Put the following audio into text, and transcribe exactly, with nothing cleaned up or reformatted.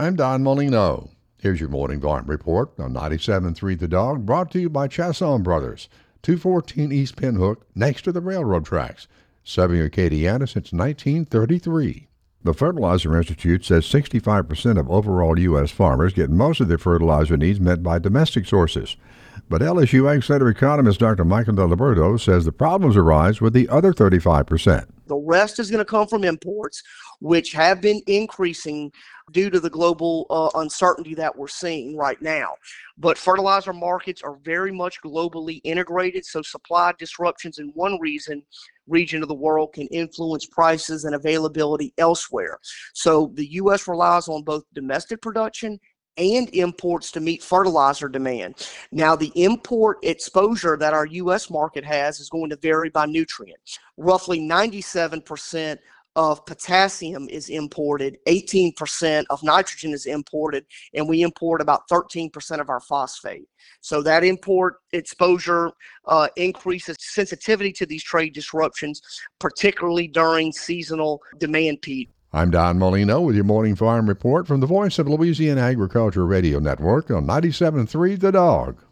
I'm Don Molino. Here's your morning farm report on ninety-seven point three The Dog, brought to you by Chasson Brothers, two fourteen East Pinhook, next to the railroad tracks, serving Acadiana since nineteen thirty-three. The Fertilizer Institute says sixty-five percent of overall U S farmers get most of their fertilizer needs met by domestic sources. But L S U Ag Center economist Doctor Michael DeLiberto says the problems arise with the other thirty-five percent. The rest is going to come from imports, which have been increasing due to the global uh, uncertainty that we're seeing right now. But fertilizer markets are very much globally integrated, so supply disruptions in one reason, region of the world can influence prices and availability elsewhere. So the U S relies on both domestic production and imports to meet fertilizer demand. Now, the import exposure that our U S market has is going to vary by nutrient. Roughly ninety-seven percent of potassium is imported, eighteen percent of nitrogen is imported, and we import about thirteen percent of our phosphate. So that import exposure uh, increases sensitivity to these trade disruptions, particularly during seasonal demand peak. I'm Don Molino with your morning farm report from the Voice of Louisiana Agriculture Radio Network on ninety-seven point three The Dog.